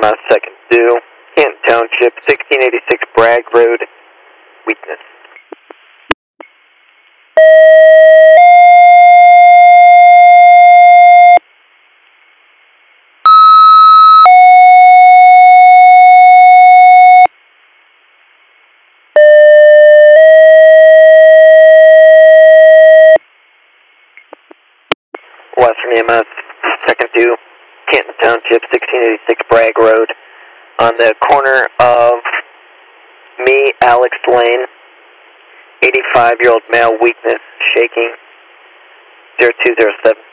EMS second due, Canton Township, 1686 Bragg Road, weakness. Western EMS, second due, Canton Township, 1686 Bragg Road, on the corner of me, Alex Lane, 85-year-old male, weakness, shaking, 0207.